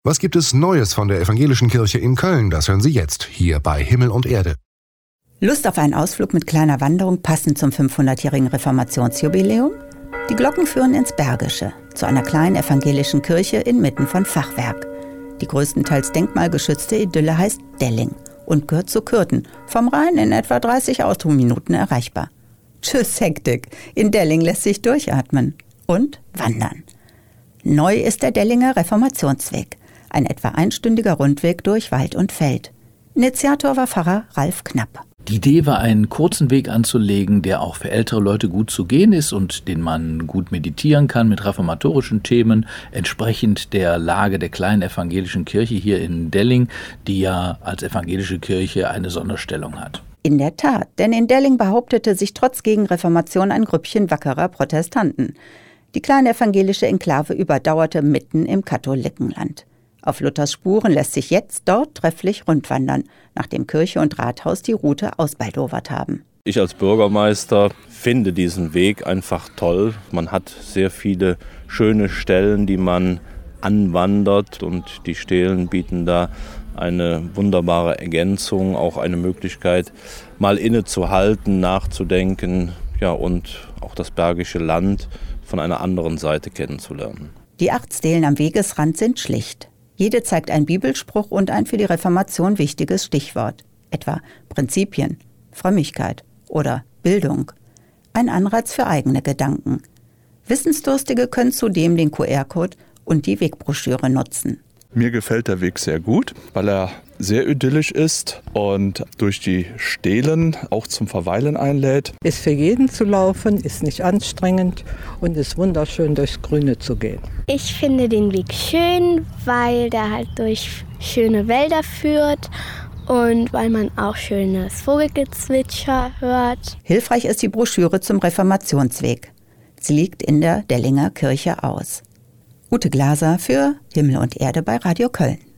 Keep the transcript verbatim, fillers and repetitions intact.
Was gibt es Neues von der Evangelischen Kirche in Köln? Das hören Sie jetzt, hier bei Himmel und Erde. Lust auf einen Ausflug mit kleiner Wanderung passend zum fünfhundertjährigen Reformationsjubiläum? Die Glocken führen ins Bergische, zu einer kleinen evangelischen Kirche inmitten von Fachwerk. Die größtenteils denkmalgeschützte Idylle heißt Delling und gehört zu Kürten, vom Rhein in etwa dreißig Autominuten erreichbar. Tschüss Hektik, in Delling lässt sich durchatmen und wandern. Neu ist der Dellinger Reformationsweg, ein etwa einstündiger Rundweg durch Wald und Feld. Initiator war Pfarrer Ralf Knapp. Die Idee war, einen kurzen Weg anzulegen, der auch für ältere Leute gut zu gehen ist und den man gut meditieren kann mit reformatorischen Themen, entsprechend der Lage der kleinen evangelischen Kirche hier in Delling, die ja als evangelische Kirche eine Sonderstellung hat. In der Tat, denn in Delling behauptete sich trotz Gegenreformation ein Grüppchen wackerer Protestanten. Die kleine evangelische Enklave überdauerte mitten im Katholikenland. Auf Luthers Spuren lässt sich jetzt dort trefflich rundwandern, nachdem Kirche und Rathaus die Route ausbaldowert haben. Ich als Bürgermeister finde diesen Weg einfach toll. Man hat sehr viele schöne Stellen, die man anwandert, und die Stelen bieten da eine wunderbare Ergänzung, auch eine Möglichkeit, mal innezuhalten, nachzudenken, ja, und auch das Bergische Land von einer anderen Seite kennenzulernen. Die acht Stelen am Wegesrand sind schlicht. Jede zeigt einen Bibelspruch und ein für die Reformation wichtiges Stichwort, etwa Prinzipien, Frömmigkeit oder Bildung. Ein Anreiz für eigene Gedanken. Wissensdurstige können zudem den Q R-Code und die Wegbroschüre nutzen. Mir gefällt der Weg sehr gut, weil er sehr idyllisch ist und durch die Stelen auch zum Verweilen einlädt. Ist für jeden zu laufen, ist nicht anstrengend und ist wunderschön, durchs Grüne zu gehen. Ich finde den Weg schön, weil der halt durch schöne Wälder führt und weil man auch schönes Vogelgezwitscher hört. Hilfreich ist die Broschüre zum Reformationsweg. Sie liegt in der Dellinger Kirche aus. Ute Glaser für Himmel und Erde bei Radio Köln.